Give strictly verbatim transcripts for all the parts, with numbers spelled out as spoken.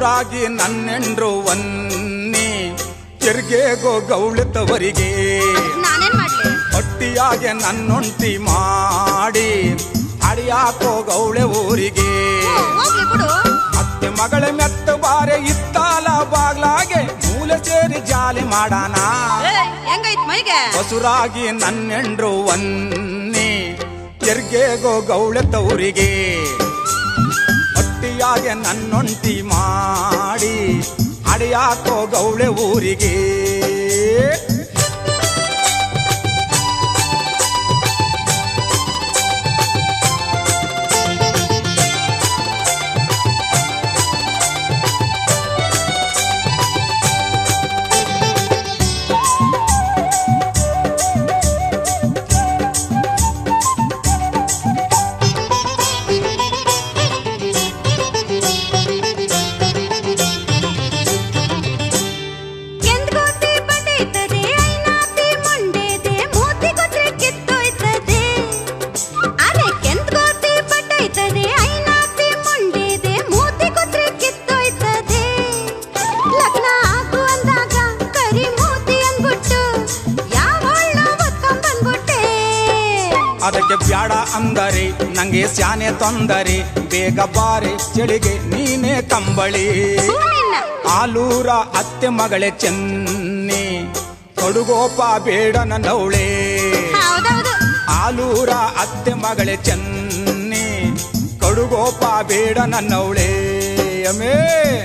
ಬಸುರಾಗಿ ನನ್ನೆಂಡ್ರು ವನ್ನಿ ತಿರ್ಗೆಗೋ ಗೌಳತವರಿಗೆ ನಾನೇನ್ ಮಾಡ್ಲಿ ಹೊಟ್ಟಿಯಾಗೆ ನನ್ನೊಂಟಿ ಮಾಡಿ ಅಡಿಯಾಕೋ ಗೌಳೆ ಊರಿಗೆ ಹೋಗ್ಲಿ ಬಿಡು ಅತ್ತೆ ಮಗಳ ಮೆತ್ತ ಬಾರೆ ಇತ್ತಾಲ ಬಾಗ್ಲಾಗೆ ಮೂಲ ಸೇರಿ ಜಾಲಿ ಮಾಡಾನ ಹೆಂಗೈತ್ ಮೈಗೆ ಬಸುರಾಗಿ ನನ್ನೆಂಡ್ರು ವನ್ನಿ ತಿರ್ಗೆಗೋ ಗೌಳತವರಿಗೆ ಹೊಟ್ಟಿಯಾಗೆ ನನ್ನೊಂಟಿ ಮಾಡಿ ಅಡಿಯಾಕೋ ಗೌಳೆ ಊರಿಗೆ ಅದಕ್ಕೆ ಬ್ಯಾಡ ಅಂದರೆ ನಂಗೆ ಸ್ಯಾನೆ ತೊಂದರೆ ಬೇಗ ಬಾರೆ ಚಳಿಗೆ ನೀನೇ ಕಂಬಳಿ ಆಲೂರ ಅತ್ತೆ ಮಗಳೇ ಚೆನ್ನಿ ಕೊಡುಗೋಪ ಬೇಡ ನನ್ನವಳೆ ಆಲೂರ ಅತ್ತೆ ಮಗಳೇ ಚೆನ್ನಿ ಕೊಡುಗೋಪ ಬೇಡ ನನ್ನವಳೆ ಅಮೇ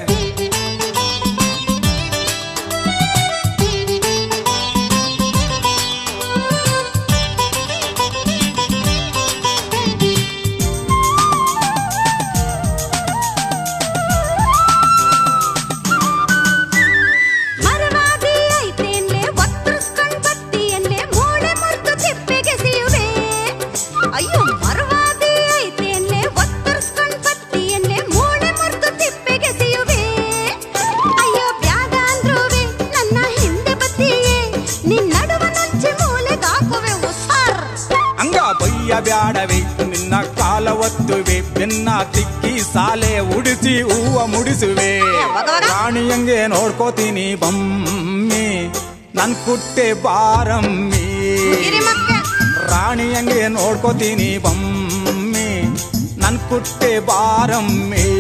ಬ್ಯಾಡವೆ ನಿನ್ನ ಕಾಲ ಒತ್ತುವೆ ಬೆನ್ನ ತಿಕ್ಕಿ ಸಾಲೆ ಉಡಿಸಿ ಹೂವ ಮುಡಿಸುವೆ ರಾಣಿಯಂಗೆ ನೋಡ್ಕೋತೀನಿ ಬಮ್ಮಿ ನನ್ ಕುಟ್ಟೆ ಬಾರಮ್ಮಿ ರಾಣಿಯಂಗೆ ನೋಡ್ಕೋತೀನಿ ಬಮ್ಮಿ ನನ್ ಕುಟ್ಟೆ ಬಾರಮ್ಮಿ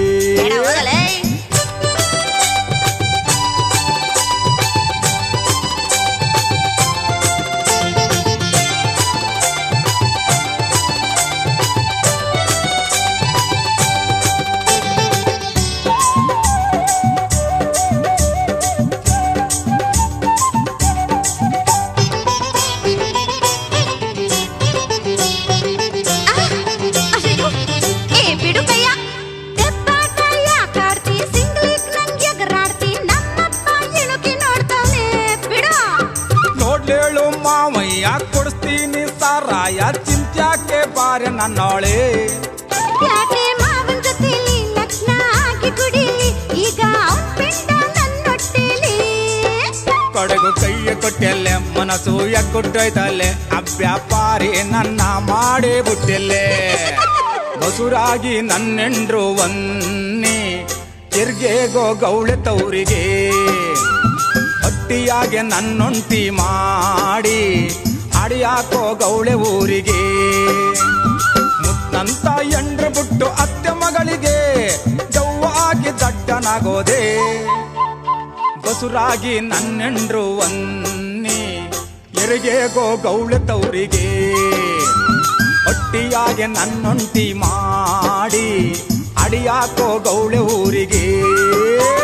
ಕೊಡಿಸ್ತೀನಿ ಸಾರಾಯ ಚಿಂತ್ಯಾಕೆ ಬಾರೆ ನನ್ನೋಳೆ ಮಾವನ್ ಜೊತೆಲಿ ಲಗ್ನ ಆಗಿ ಕುಡಿಲಿ ಈಗ ಕಡೆಗೂ ಕೈಯ ಕೊಟ್ಟೆಲ್ಲೆ ಮನಸ್ಸು ಕೊಟ್ಟೈತಲ್ಲೆ ಅಭ್ಯಾಪಾರಿ ನನ್ನ ಮಾಡೇ ಬಿಟ್ಟೆಲ್ಲೆ ಬಸುರಾಗಿ ನನ್ನೆಂಡ್ರು ವನ್ನಿ ತಿರ್ಗೆಗೋ ಗೌಳೆ ತವರಿಗೆ ಹೊಟ್ಟಿಯಾಗೆ ನನ್ನೊಂಟಿ ಮಾಡಿ ಅಡಿಯಾಕೋ ಗೌಳೆ ಊರಿಗೆ ಮುತ್ತಂತ ಎಂಡ್ರು ಬಿಟ್ಟು ಅತ್ತೆ ಮಗಳಿಗೆ ಜವ್ವಾಗಿ ದಡ್ಡನಾಗೋದೆ ಬಸುರಾಗಿ ನನ್ನೆಂಡ್ರು ವನ್ನಿ ಎರಿಗೆಗೋ ಗೌಳೆ ತವರಿಗೆ ಹೊಟ್ಟಿಯಾಗೆ ನನ್ನೊಂಟಿ ಮಾಡಿ ಅಡಿಯಾಕೋ ಗೌಳೆ ಊರಿಗೆ